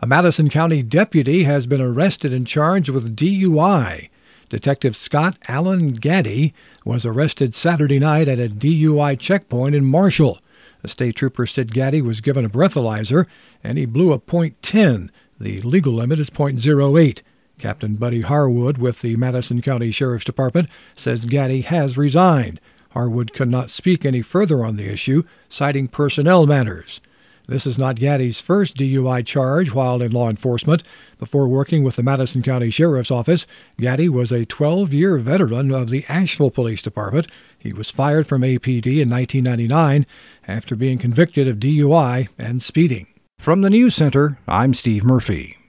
A Madison County deputy has been arrested and charged with DUI. Detective Scott Allen Gaddy was arrested Saturday night at a DUI checkpoint in Marshall. A state trooper said Gaddy was given a breathalyzer and he blew a .10. The legal limit is .08. Captain Buddy Harwood with the Madison County Sheriff's Department says Gaddy has resigned. Harwood could not speak any further on the issue, citing personnel matters. This is not Gaddy's first DUI charge while in law enforcement. Before working with the Madison County Sheriff's Office, Gaddy was a 12-year veteran of the Asheville Police Department. He was fired from APD in 1999 after being convicted of DUI and speeding. From the News Center, I'm Steve Murphy.